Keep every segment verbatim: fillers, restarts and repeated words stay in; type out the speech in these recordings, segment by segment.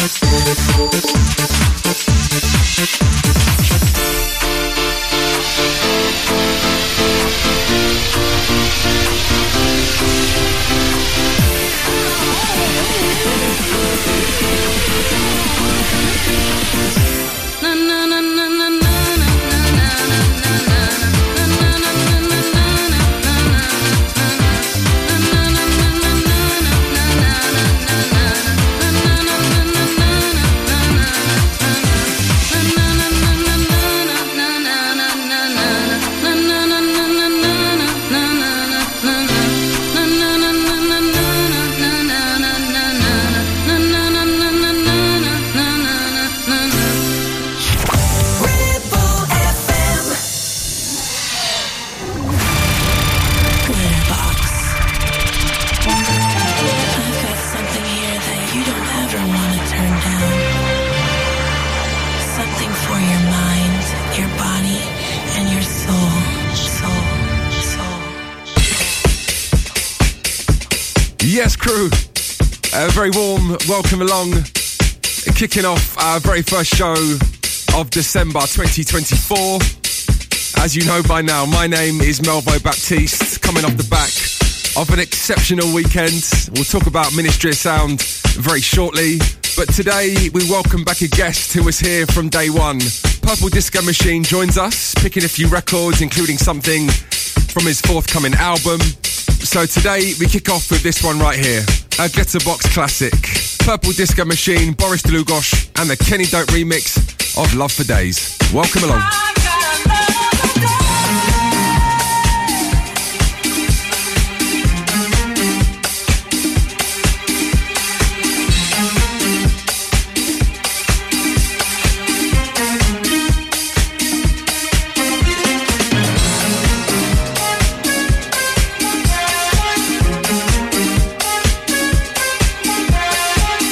Yes, crew, a very warm welcome along, kicking off our very first show of December twenty twenty-four. As you know by now, my name is Melvo Baptiste, coming off the back of an exceptional weekend. We'll talk about Ministry of Sound very shortly, but today we welcome back a guest who was here from day one. Purple Disco Machine joins us, picking a few records, including something from his forthcoming album. So today we kick off with this one right here, a Glitterbox classic. Purple Disco Machine, Boris Dlugosch, and the Kenny Dope remix of Love for Days. Welcome along.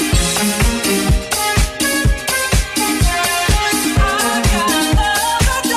I got love.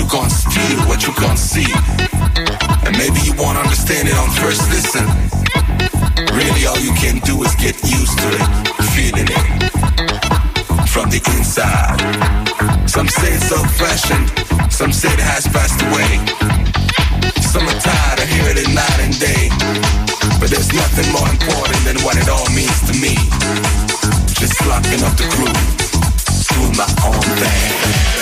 gonna feel what you gonna see. And maybe you won't understand it on first listen. Really all you can do is get used to it, feeling it from the inside. Some say it's old fashioned, some say it has passed away. Some are tired of hearing it night and day, but there's nothing more important than what it all means to me. Just locking up the groove, doing my own thing.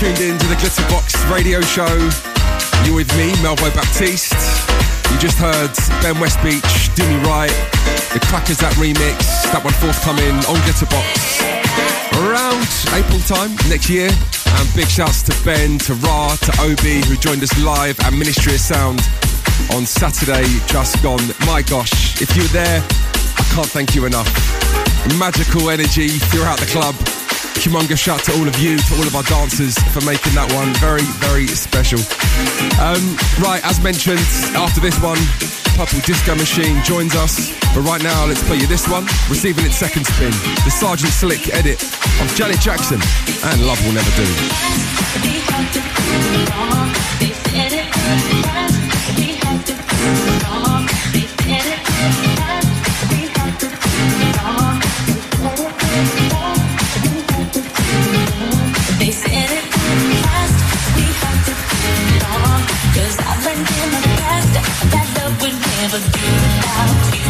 tuned in to the Glitterbox radio show. You're with me, Melboy Baptiste. You just heard Ben Westbeach, Do Me Right, the Crackers That remix, that one forthcoming on Glitterbox around April time next year. And big shouts to Ben, to Ra, to Obi, who joined us live at Ministry of Sound on Saturday just gone. My gosh, if you were there, I can't thank you enough. Magical energy throughout the club. Humongous shout to all of you, to all of our dancers for making that one very, very special. Um, right, as mentioned, after this one, Purple Disco Machine joins us. But right now, let's play you this one, receiving its second spin. The Sergeant Slick edit of Janet Jackson and Love Will Never Do. They said it fast, we have to move on. Cause I've learned in the past that love would never do without you.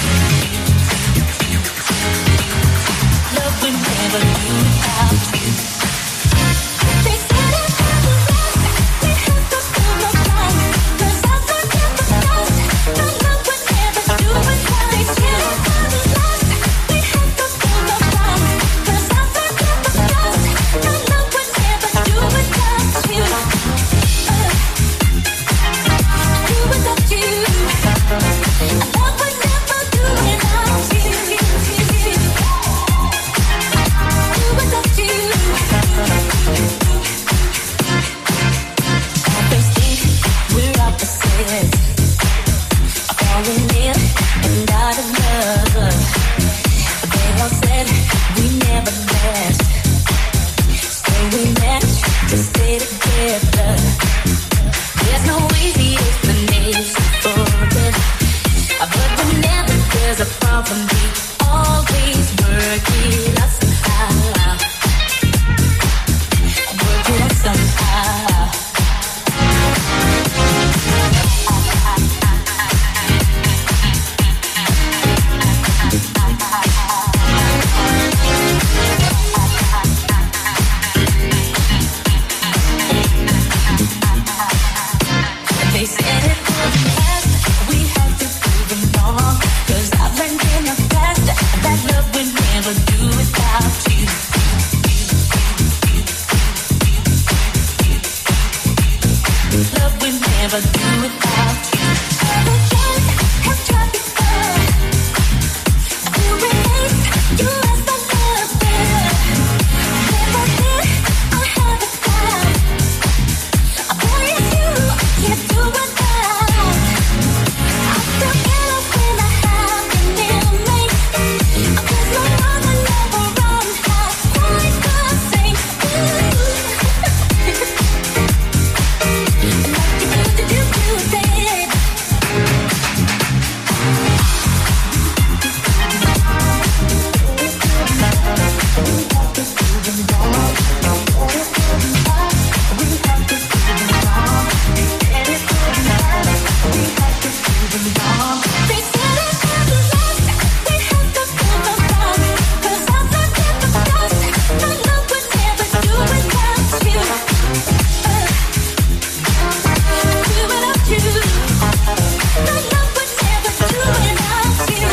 Love would never do without you. They said it fast, we have to move on. Cause I've learned in the past that love would never do without you. They said it fast, we have to move on. Cause I've learned in the past that love would never do without you. Uh, do without you. Love would never do without you. Do without you. They think we're opposites, falling in and out of love. They all said we never met. So we met to stay together. There's no easy explanation for it, but whenever there's a problem, we always work it out somehow. Work it out somehow. They said it fast, we have to prove them wrong. Cause I've learned in the past that love would never do without you. Love would never do without you. Other times have tried before to erase you as my lover. Never did I have a time. I promise you can't do without. I feel better when I have an image. Cause my other lover run has quite the same. Ooh. Like you do, do, do, babe. They said it had to last, we have to move on. Cause I've learned in the past that love would never do without you. Uh, do without you. That love would never do without you.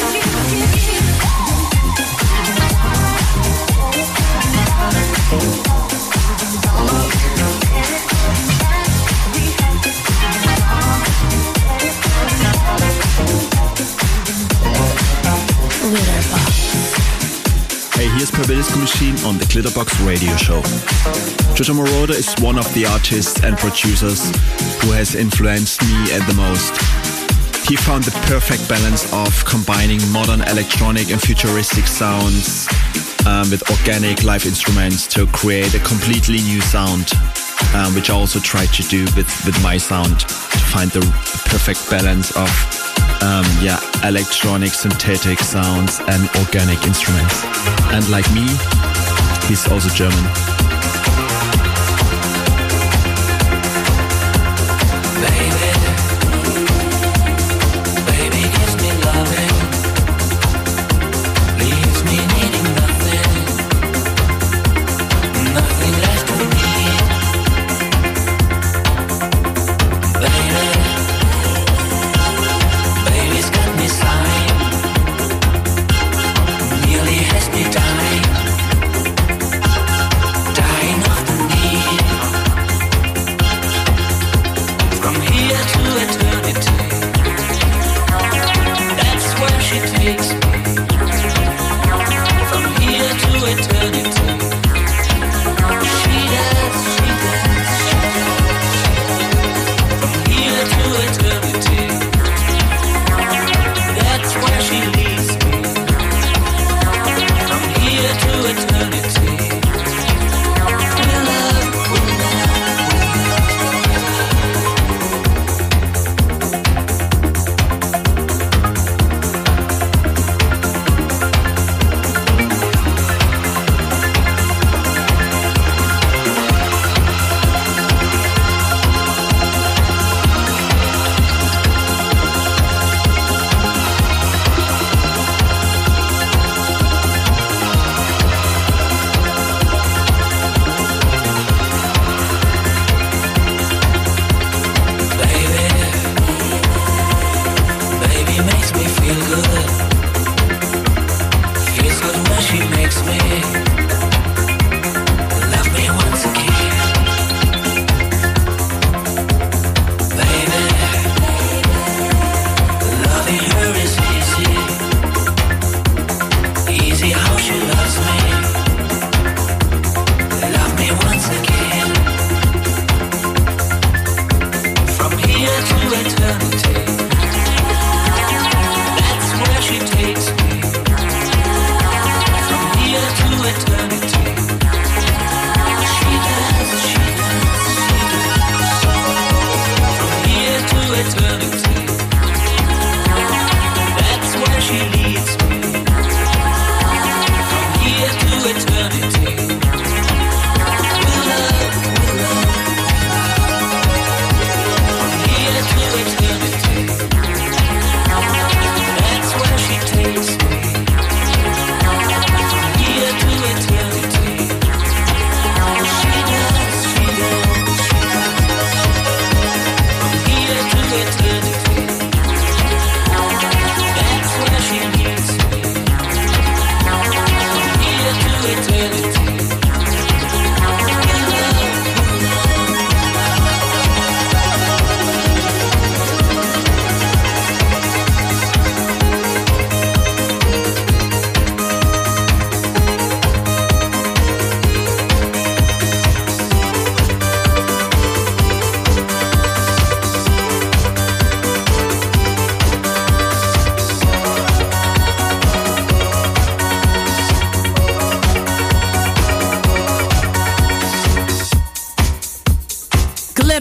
Hey, here's Purple Disco Machine on the Glitterbox radio show. Giorgio Moroder is one of the artists and producers who has influenced me at the most. He found the perfect balance of combining modern electronic and futuristic sounds um, with organic live instruments to create a completely new sound, um, which I also tried to do with, with my sound, to find the perfect balance of um, yeah, electronic, synthetic sounds and organic instruments. And like me, he's also German. Nothing left of me.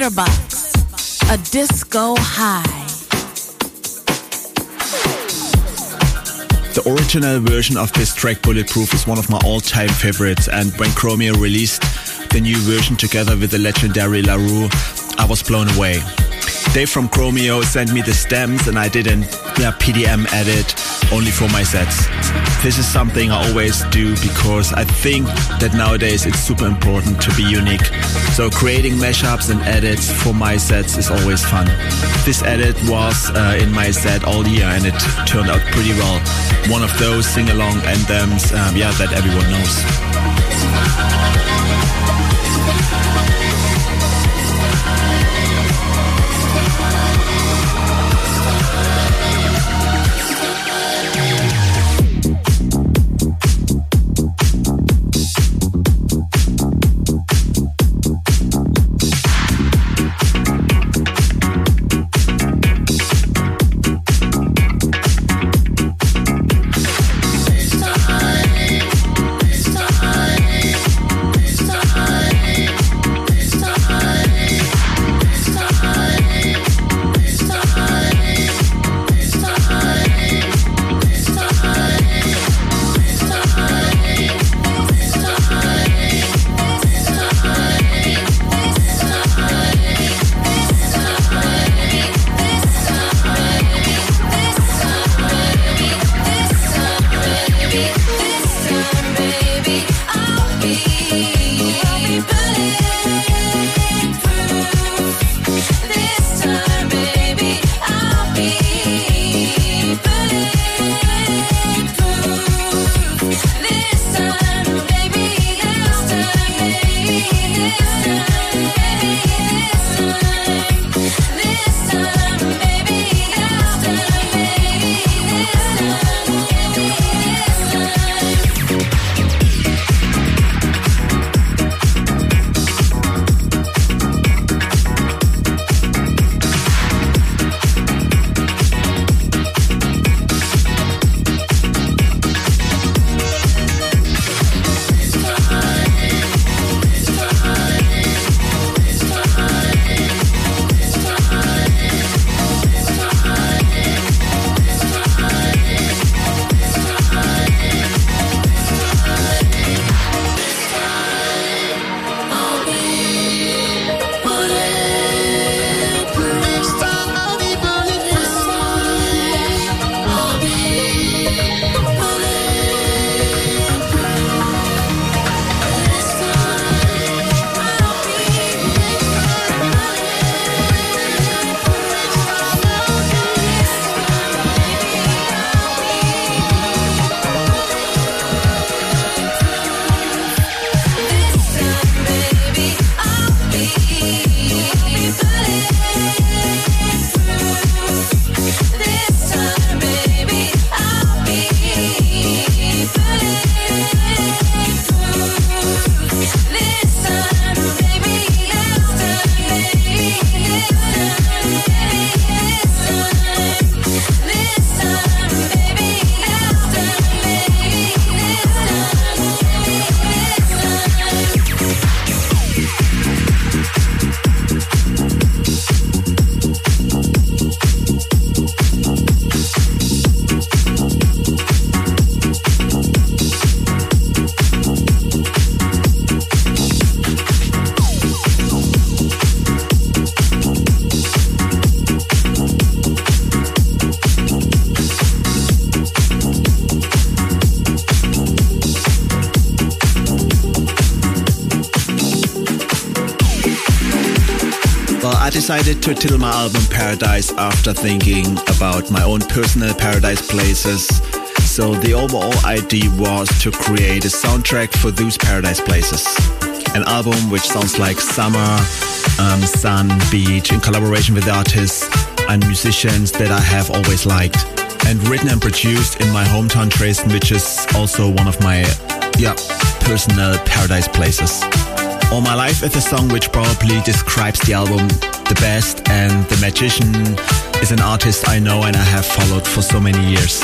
Glitterbox, a disco high. The original version of this track, Bulletproof, is one of my all-time favorites, and when Chromeo released the new version together with the legendary La Rue, I was blown away. Dave from Chromeo sent me the stems and I did a yeah, P D M edit only for my sets. This is something I always do because I think that nowadays it's super important to be unique. So creating mashups and edits for my sets is always fun. This edit was uh, in my set all year and it turned out pretty well. One of those sing-along anthems um, yeah, that everyone knows. I decided to title my album Paradise after thinking about my own personal paradise places. So the overall idea was to create a soundtrack for those paradise places. An album which sounds like summer, um, sun, beach, in collaboration with artists and musicians that I have always liked. And written and produced in my hometown Dresden, which is also one of my yeah, personal paradise places. All My Life is a song which probably describes the album the best, and The Magician is an artist I know and I have followed for so many years.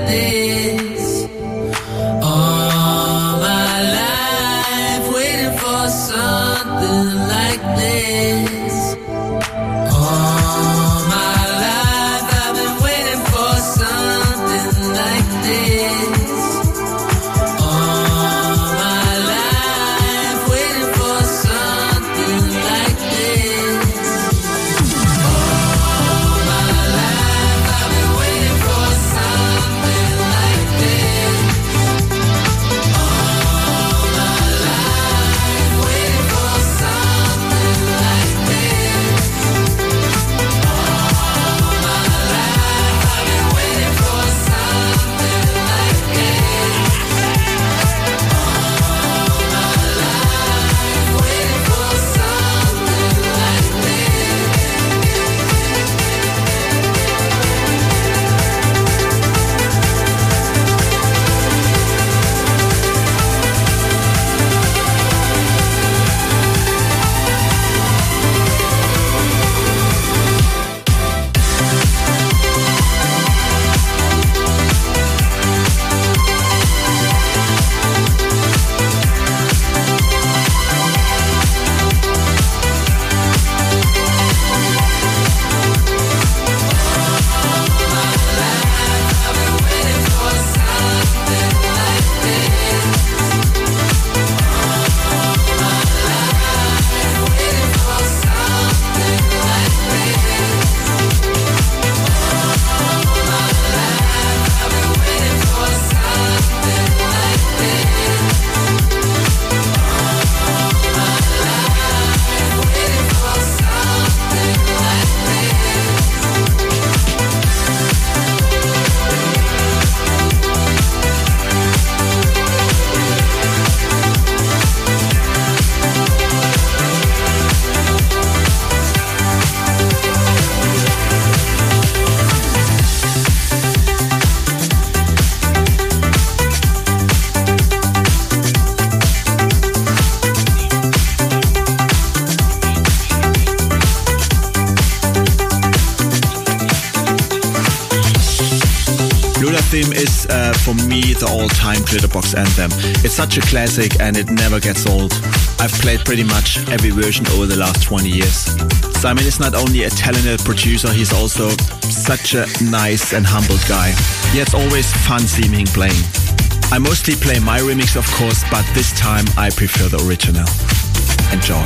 this. All my life waiting for something like this. All my life I've been waiting for something like this. All my life waiting for something like this. All my life I've been waiting for something like this. All my life waiting for something like this. All my life I've been waiting for something like this. All my life waiting for something like Lunar Theme is, uh, for me, the all-time Glitterbox anthem. It's such a classic and it never gets old. I've played pretty much every version over the last twenty years. Simon is not only a talented producer, he's also such a nice and humble guy. Yeah, it's always fun seeing him playing. I mostly play my remix, of course, but this time I prefer the original. Enjoy.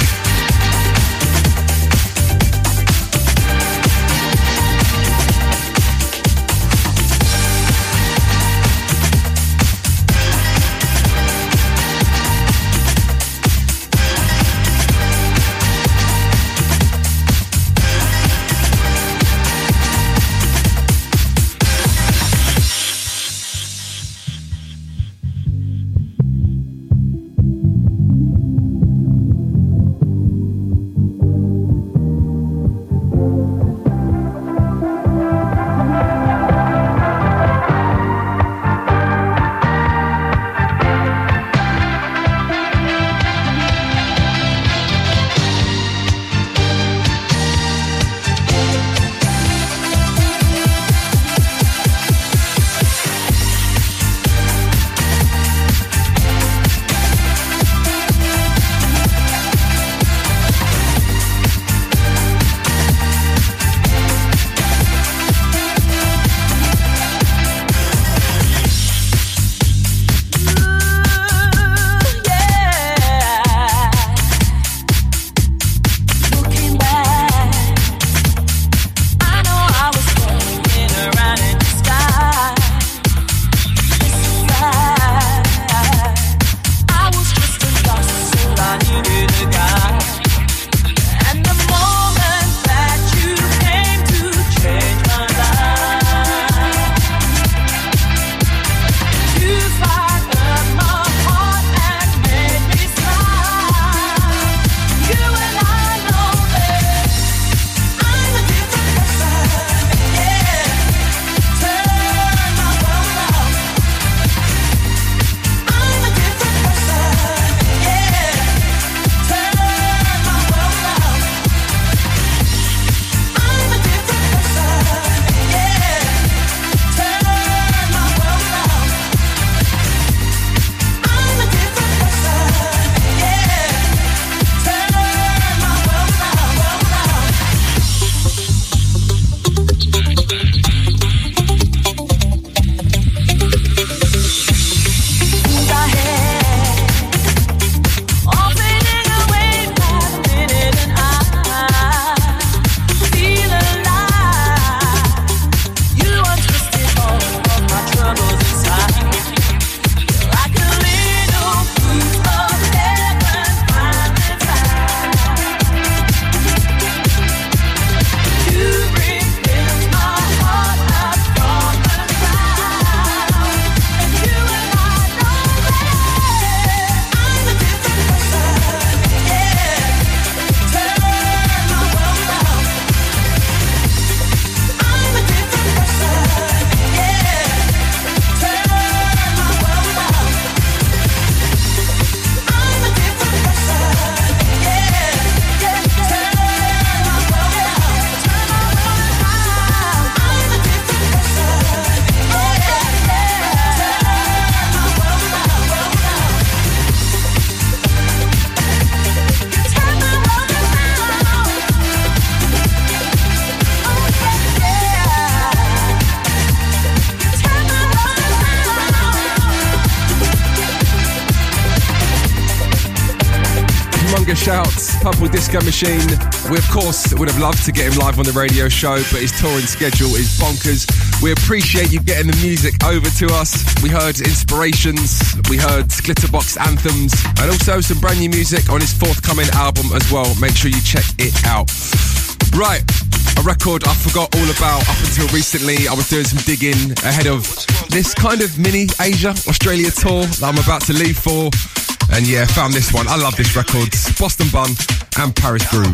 shout, Purple Disco Machine. We, of course, would have loved to get him live on the radio show, but his touring schedule is bonkers. We appreciate you getting the music over to us. We heard Inspirations, we heard Glitterbox Anthems, and also some brand new music on his forthcoming album as well. Make sure you check it out. Right, a record I forgot all about up until recently. I was doing some digging ahead of this kind of mini Asia, Australia tour that I'm about to leave for. And yeah, found this one. I love this record. Boston Bun and Paris Groove.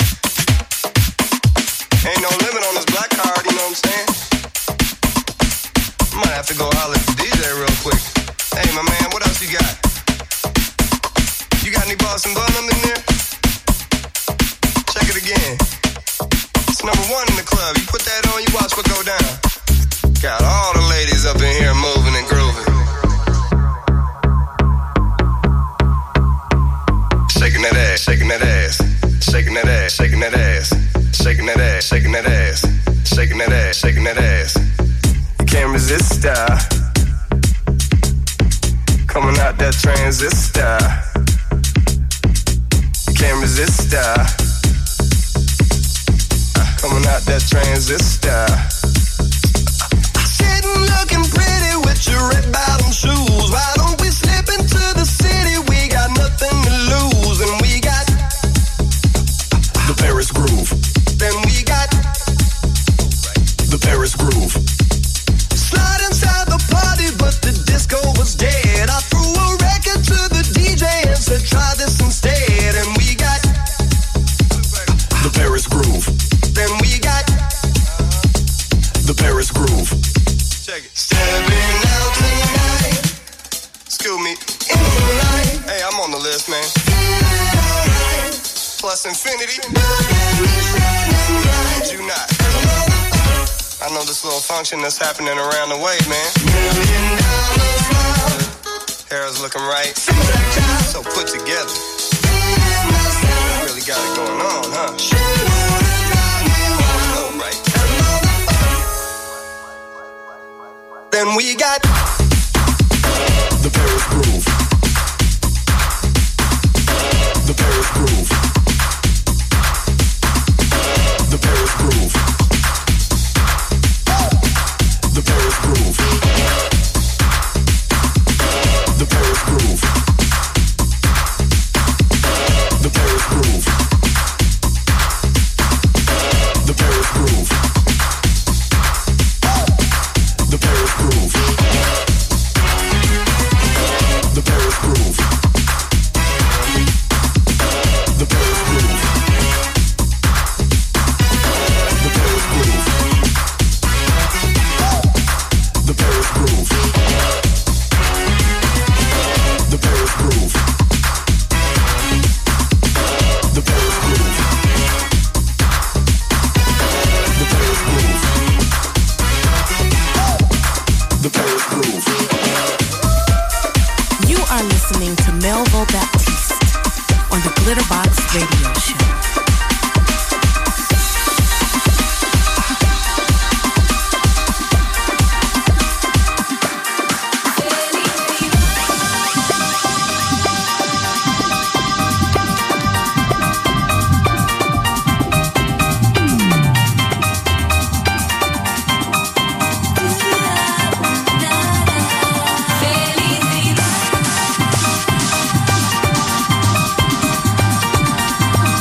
Ain't no limit on this black card, you know what I'm saying? I might have to go holler at the D J real quick. Hey, my man, what else you got? You got any Boston Bun in there? Check it again. It's number one in the club. You put that on, you watch what go down. Got all the ladies up in here moving and grooving. Shaking that ass, shaking that ass, shaking that ass, shaking that ass, shaking that ass, shaking that ass, shaking that ass, shaking that ass. You can't resist style. Coming out that transistor. You can't resist style. Coming out that transistor. Sitting looking pretty with your red bottom shoes. Why don't we slip into the city? We got nothing to lose. And we got the Paris Groove. Then we got the Paris Groove. Slide inside the party, but the disco was dead. I threw a record to the D J and said, try this instead. And we got the Paris Groove. Then we got the Paris Groove. Check it. Stepping out tonight. Excuse me. In the light. Hey, I'm on the list, man. Plus infinity. You not. I know this little function that's happening around the way, man. Hair's looking right. So put together. Really got it going on, huh? Oh, right. Then we got the Paris Groove. The Paris Groove. The Paris Groove. The Paris Groove. The Paris Groove. The Paris Groove. The Paris Groove. The Paris Groove. The Paris Groove. The Paris Groove. The Paris Groove. The Paris Groove. The Paris Groove. The Paris Groove. The Paris Groove. The Paris Groove. You are listening to Melville Baptiste on the Glitterbox Radio Show. Felicidad.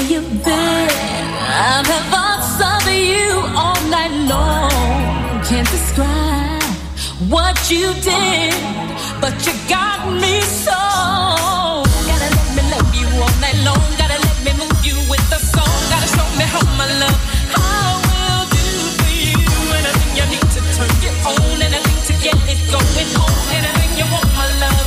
you've been. I've had thoughts of you all night long. Can't describe what you did, but you got me so. Gotta let me love you all night long. Gotta let me move you with the song. Gotta show me how my love I will do for you. Anything you need to turn it on, anything to get it going on, anything you want, my love.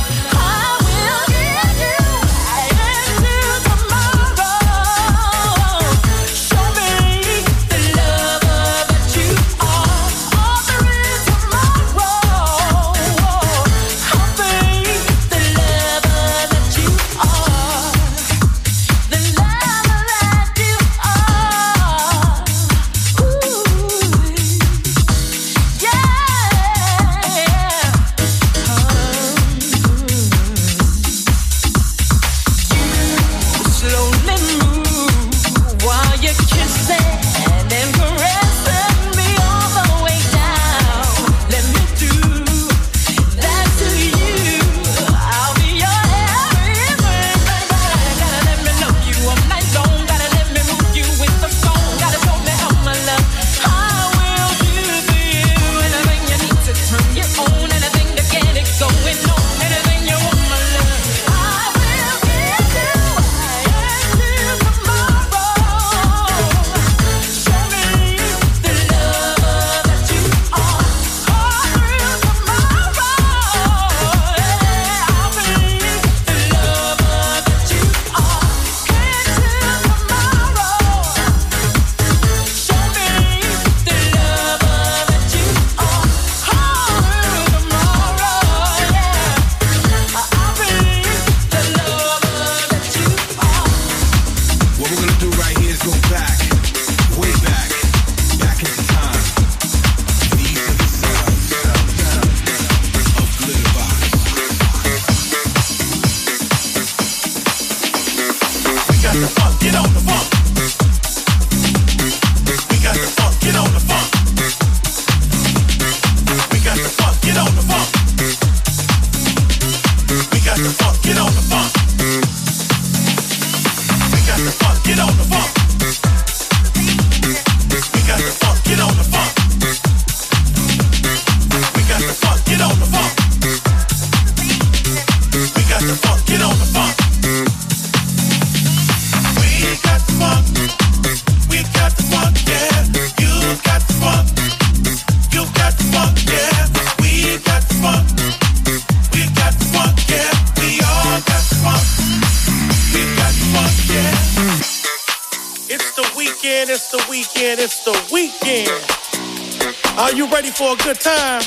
For a good time.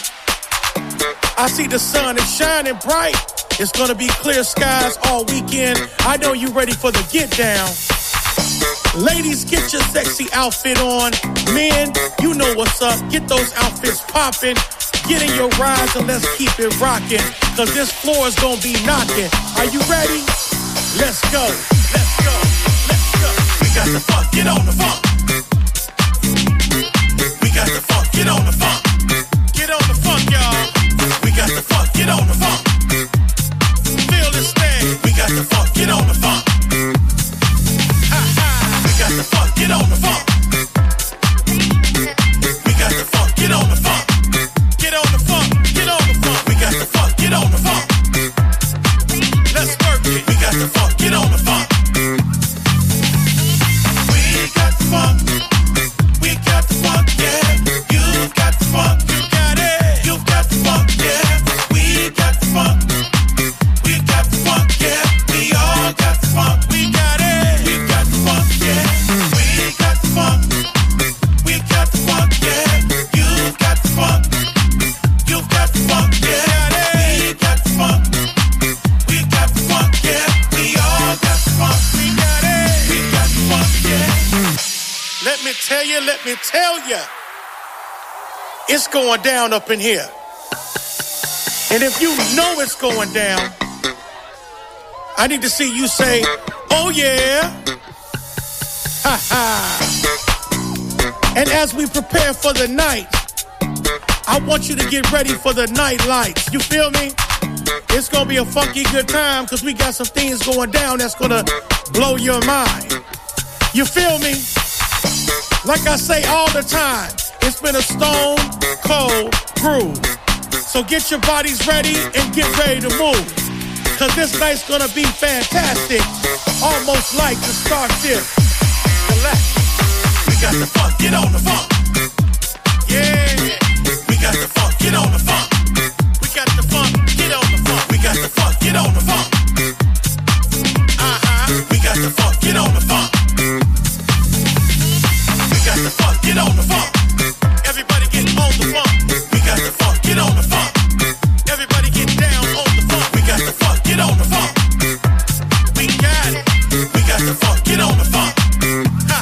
I see the sun is shining bright. It's gonna be clear skies all weekend. I know you ready for the get down. Ladies, get your sexy outfit on. Men, you know what's up. Get those outfits popping. Get in your rides and let's keep it rocking. Cause this floor is gonna be knocking. Are you ready? Let's go. Let's go. Let's go. We got the funk. Get on the funk. We got the funk. Get on the funk. Get on the funk, y'all. We got the funk, get on the funk. Feel this thing. We got the funk, get on the funk. Ha ha. We got the funk, get on the funk. We got the funk, get on the funk. Get on the funk, get on the funk. We got the funk, get on the funk. Let's work it. We got the funk, get on the funk. We got the funk. We got the funk, yeah. You got the funk. Tell you, let me tell you, it's going down up in here. And if you know it's going down, I need to see you say, oh yeah. Ha ha. And as we prepare for the night, I want you to get ready for the night lights. You feel me? It's going to be a funky good time because we got some things going down that's going to blow your mind. You feel me? Like I say all the time, it's been a stone cold groove. So get your bodies ready and get ready to move. Cause this night's gonna be fantastic. Almost like the Starship Galactic. We got the funk, get on the funk. Yeah. We got the funk, get on the funk. We got the funk, get on the funk. We got the funk, get on the funk. Uh-huh. We got the funk, get on the funk. We got the funk, get on the funk. Everybody get on the funk. We got the funk, get on the funk. Everybody get down on the funk. We got the funk, get on the funk. We got it. We got the funk, get on the funk. Ha.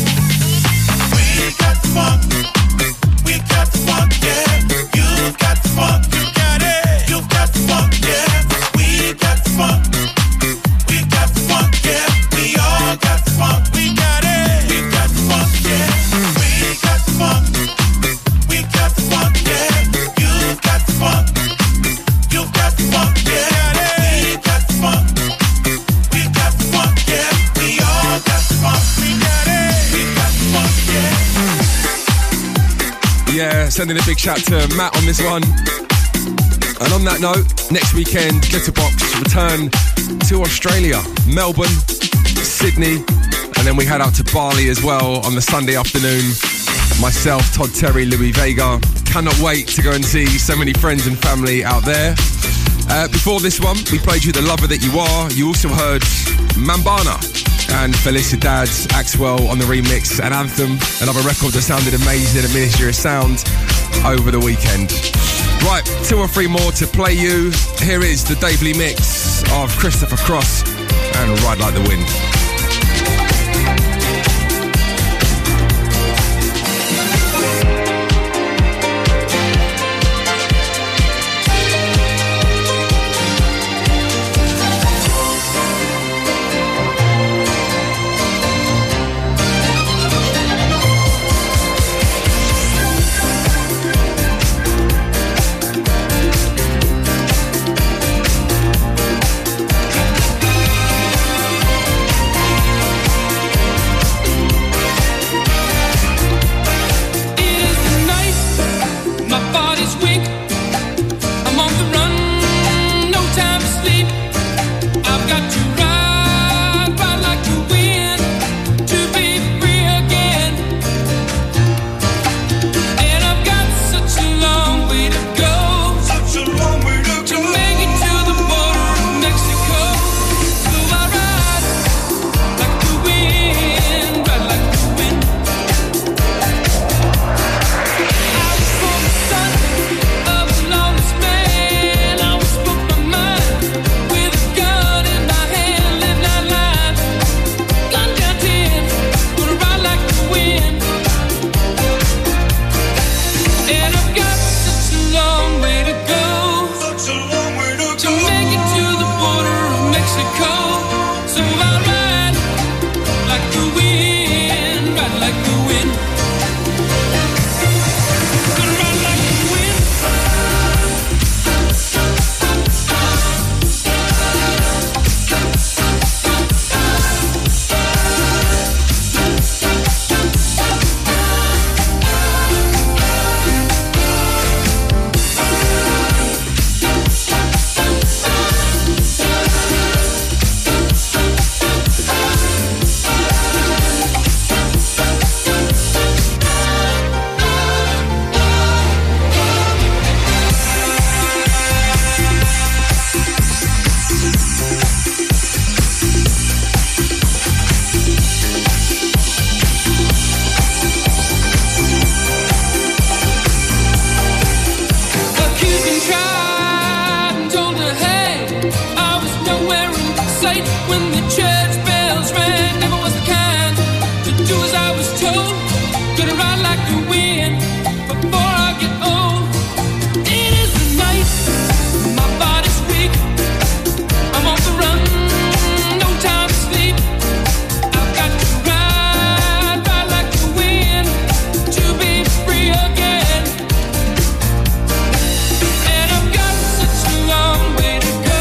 We got the funk. We got the funk, yeah. You got the funk. You got it. You got the funk, yeah. We got the funk. We got the funk, yeah. We all got the funk. We got it. We got the funk, yeah. We got the funk. We got the funk, yeah. You got the funk. You got the funk, yeah. We got the funk. We got the funk, yeah. We all got the funk. We got it. We got the funk, yeah. Yeah, sending a big shout to Matt on this one. And on that note, next weekend, Glitterbox return to Australia, Melbourne, Sydney, and then we head out to Bali as well on the Sunday afternoon. Myself, Todd Terry, Louis Vega. Cannot wait to go and see so many friends and family out there. Uh, before this one, we played you The Lover That You Are. You also heard Mambana and Felicidad, Axwell on the remix, and Anthem, another record that sounded amazing at Ministry of Sound over the weekend. Right, two or three more to play you. Here is the Davely mix of Christopher Cross and Ride Like the Wind.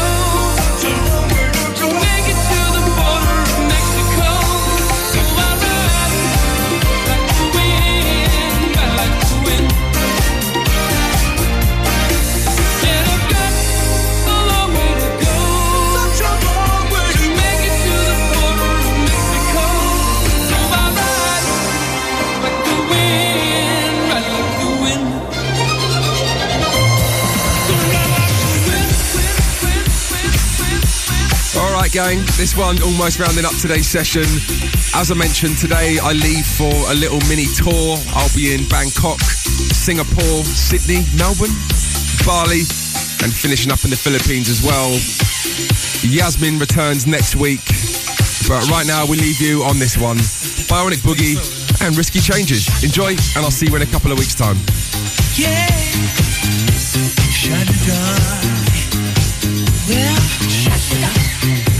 Mexico. So I Right, gang, this one almost rounding up today's session. As I mentioned, today I leave for a little mini tour. I'll be in Bangkok, Singapore, Sydney, Melbourne, Bali, and finishing up in the Philippines as well. Yasmin returns next week. But right now, we leave you on this one. Bionic Boogie and Risky Changes. Enjoy, and I'll see you in a couple of weeks' time. Yeah, shut it down. Well, shut it down.